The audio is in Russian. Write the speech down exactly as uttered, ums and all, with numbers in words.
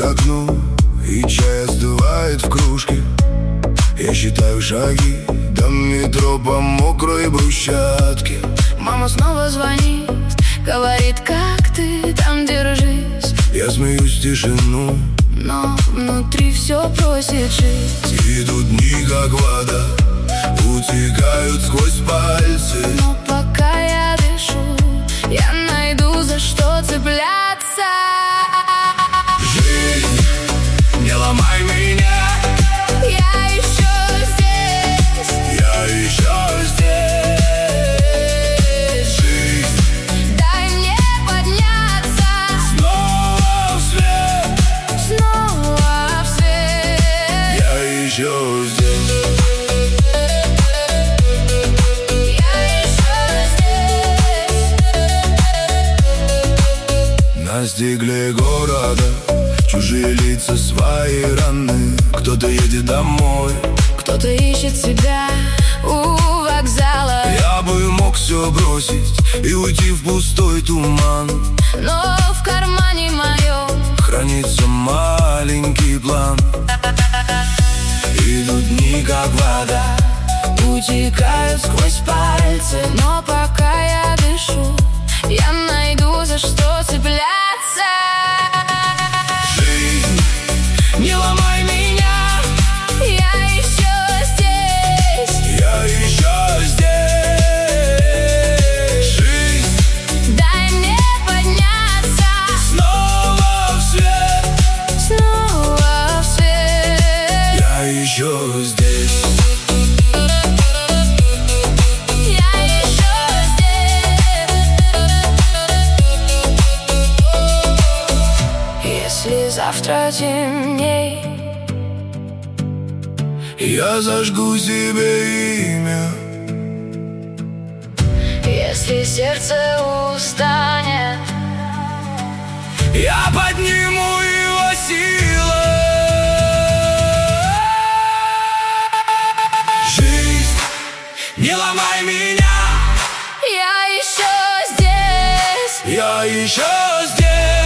окну, и чай остывает в кружке. Я считаю шаги до метро по мокрой брусчатке. Мама снова звонит, говорит: как ты там, держись. Я смеюсь в тишину, но внутри все просит жить. Идут дни, как вода, утекают сквозь пальцы. Но пока я дышу, я найду за что цепляться. Жизнь, не ломай меня, я еще здесь, я еще здесь. Жизнь, дай мне подняться снова в свет, снова в свет. я еще здесь. На стекле города чужие лица, свои раны. Кто-то едет домой, кто-то ищет себя у вокзала. Я бы мог все бросить и уйти в пустой туман, но в кармане моем хранится маленький план. Идут дни, как вода, утекают сквозь пальцы. Но пока я дышу, я найду за что цепляться. Жизнь, не ломай меня, я еще здесь, я еще здесь. Жизнь, дай мне подняться снова в свет, снова в свет. я еще здесь. Если завтра темней, я зажгу себе имя. если сердце устанет, я подниму его силой. Жизнь, не ломай меня, я еще здесь, я еще здесь.